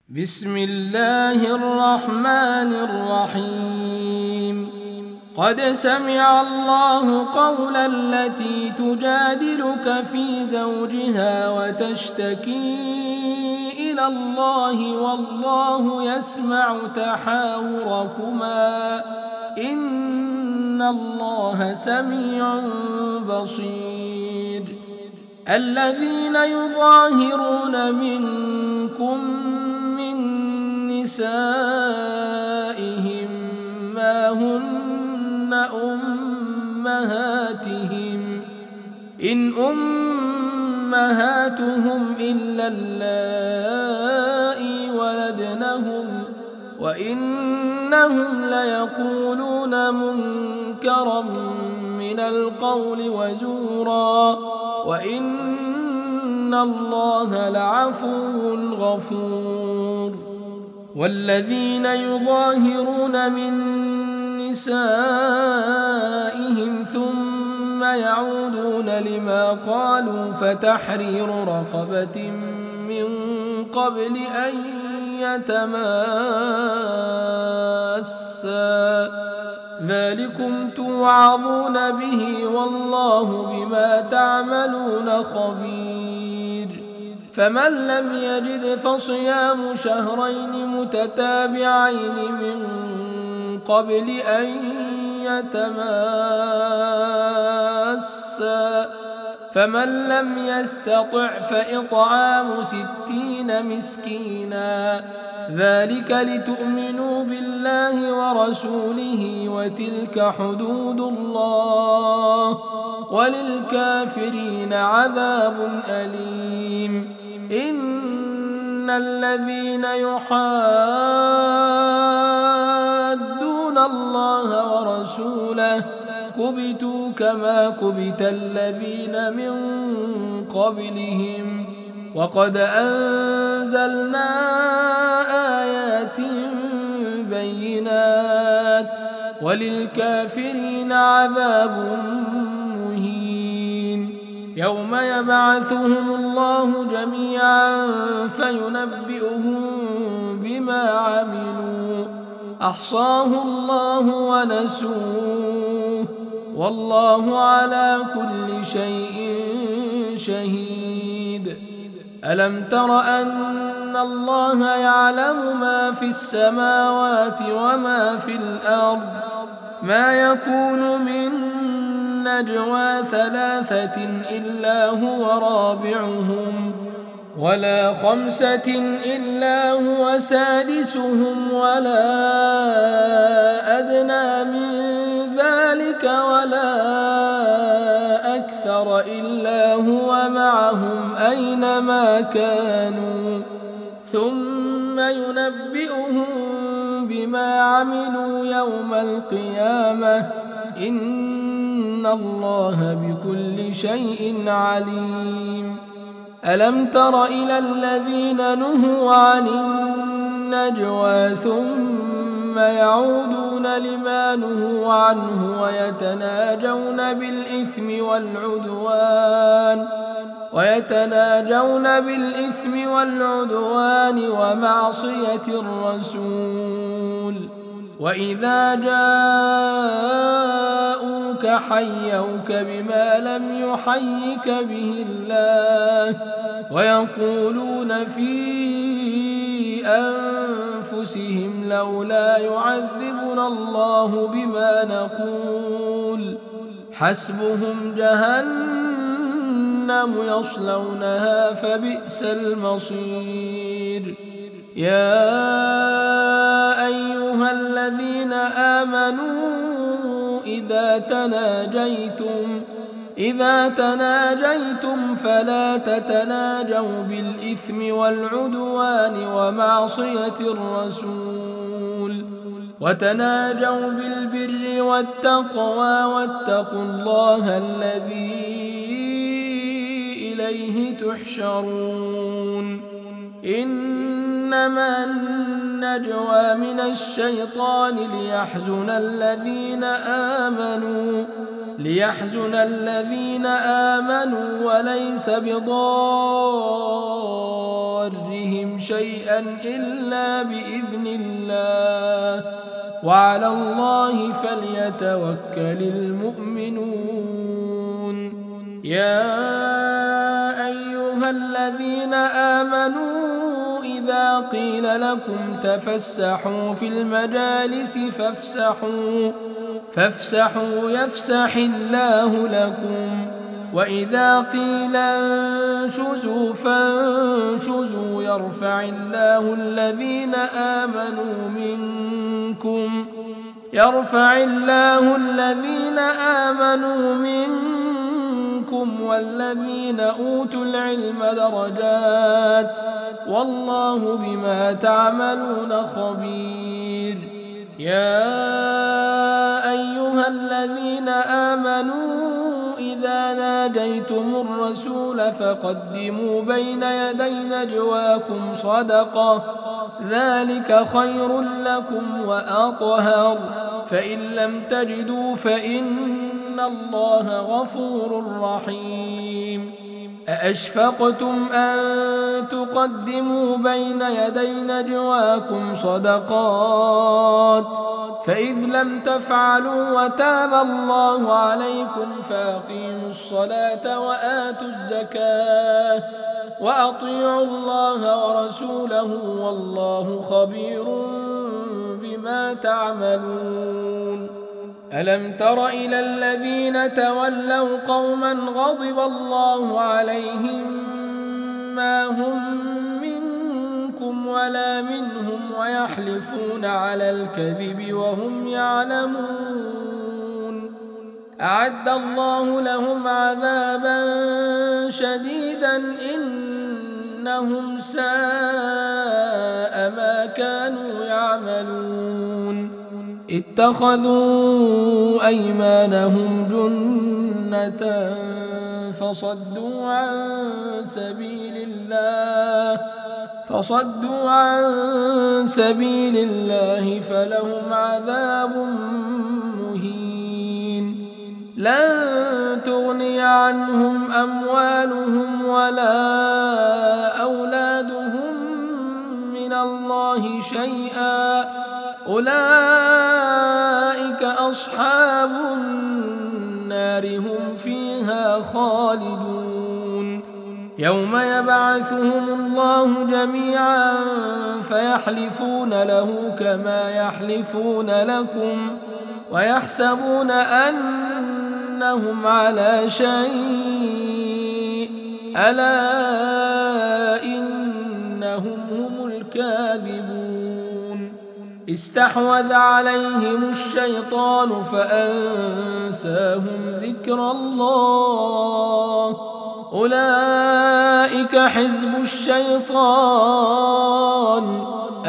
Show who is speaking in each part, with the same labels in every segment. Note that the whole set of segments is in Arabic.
Speaker 1: بسم الله الرحمن الرحيم. قد سمع الله قول التي تجادلك في زوجها وتشتكي إلى الله والله يسمع تحاوركما إن الله سميع بصير. الذين يظاهرون منكم من نسائهم ما هن أمهاتهم إن أمهاتهم إلا اللائي ولدنهم وإنهم ليقولون منكرا من القول وزورا وإن الله لعفو غفور. والذين يظاهرون من نسائهم ثم يعودون لما قالوا فتحرير رقبة من قبل أن يتماسا ذلكم توعظون به والله بما تعملون خبير. فمن لم يجد فصيام شهرين متتابعين من قبل أن يتماسا فمن لم يستطع فإطعام 60 مسكينا ذلك لتؤمنوا بالله ورسوله وتلك حدود الله وللكافرين عذاب أليم. إن الذين يحادون الله ورسوله كبتوا كما كبت الذين من قبلهم وقد أنزلنا آيات بينات وللكافرين عذاب مهين. يوم يبعثهم الله جميعا فينبئهم بما عملوا أحصاه الله ونسوه والله على كل شيء شهيد. ألم تر أن الله يعلم ما في السماوات وما في الأرض ما يكون من نجوى 3 إلا هو رابعهم ولا 5 إلا هو سادسهم ولا أدنى من ذلك ولا أكثر إلا هو معهم أينما كانوا ثم ينبئهم بما عملوا يوم القيامة إن الله بكل شيء عليم. ألم تر إلى الذين نهوا عن النجوى ثم يعودون لما نهوا عنه ويتناجون بالإثم والعدوان ومعصية الرسول وإذا جاءوك حيوك بما لم يحيك به الله ويقولون في أنفسهم لولا يعذبنا الله بما نقول حسبهم جهنم يصلونها فبئس المصير. يا أيها الذين آمنوا إذا تناجيتم فلا تتناجوا بالإثم والعدوان ومعصية الرسول وتناجوا بالبر والتقوى واتقوا الله الذي إليه تحشرون. إنما النجوى من الشيطان ليحزن الذين آمنوا ليحزن الذين آمنوا وليس بضارهم شيئا إلا بإذن الله وعلى الله فليتوكل المؤمنون. يا أيها الذين آمنوا إذا قيل لكم تفسحوا في المجالس فافسحوا يفسح الله لكم وإذا قيل انشزوا فانشزوا يرفع الله الذين آمنوا منكم والذين أوتوا العلم درجات والله بما تعملون خبير. يا أيها الذين آمنوا إذا ناجيتم الرسول فقدموا بين يدي نجواكم صدقة ذلك خير لكم وأطهر فإن لم تجدوا فإن الله غفور رحيم. أأشفقتم أن تقدموا بين يدي نجواكم صدقات فإذ لم تفعلوا وتاب الله عليكم فأقيموا الصلاة وآتوا الزكاة وأطيعوا الله ورسوله والله خبير بما تعملون. ألم تر إلى الذين تولوا قوما غضب الله عليهم ما هم منكم ولا منهم ويحلفون على الكذب وهم يعلمون أعد الله لهم عذابا شديدا إنهم ساء ما كانوا يعملون. اتخذوا أيمانهم جنة فصدوا عن سبيل الله فلهم عذاب مهين. لن تغني عنهم أموالهم ولا أولادهم من الله شيئا أولئك أصحاب النار هم فيها خالدون. يوم يبعثهم الله جميعا فيحلفون له كما يحلفون لكم ويحسبون أنهم على شيء ألا إنهم هم الكاذبون. استحوذ عليهم الشيطان فأنساهم ذكر الله أولئك حزب الشيطان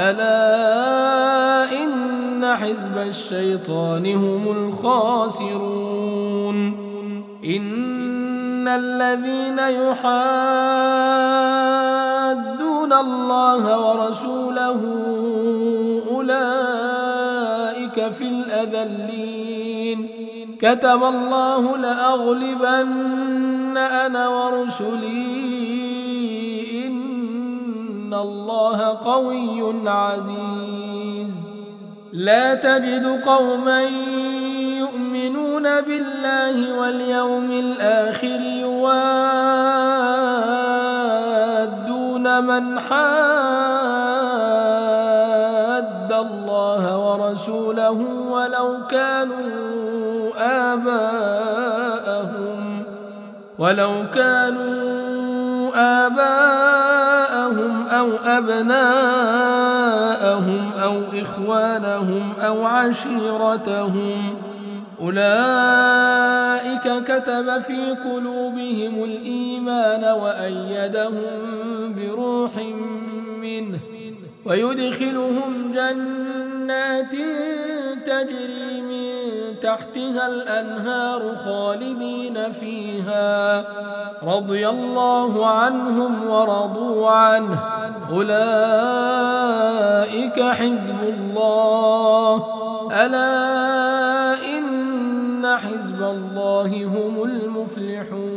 Speaker 1: ألا إن حزب الشيطان هم الخاسرون. إن الذين يحادون الله ورسوله أولئك في الأذلين. كتب الله لأغلبن أنا ورسلي إن الله قوي عزيز. لا تجد قوما يؤمنون بالله واليوم الآخر يوادون من حاد الله ورسوله ولو كانوا آباءهم أو أبناءهم أو إخوانهم أو عشيرتهم أولئك كتب في قلوبهم الإيمان وأيدهم بروح منه ويدخلهم جنات تجري من تحتها الأنهار خالدين فيها رضي الله عنهم ورضوا عنه أولئك حزب الله ألا إن إن حزب الله هم المفلحون.